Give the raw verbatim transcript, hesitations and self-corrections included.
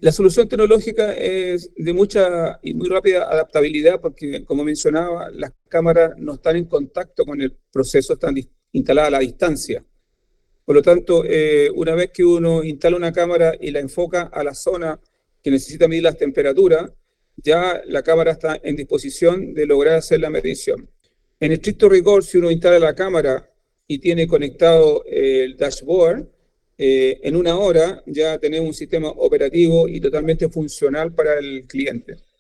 La solución tecnológica es de mucha y muy rápida adaptabilidad porque, como mencionaba, las cámaras no están en contacto con el proceso, están instaladas a la distancia. Por lo tanto, eh, una vez que uno instala una cámara y la enfoca a la zona que necesita medir las temperaturas, ya la cámara está en disposición de lograr hacer la medición. En estricto rigor, si uno instala la cámara y tiene conectado eh, el dashboard, eh, en una hora ya tenemos un sistema operativo y totalmente funcional para el cliente.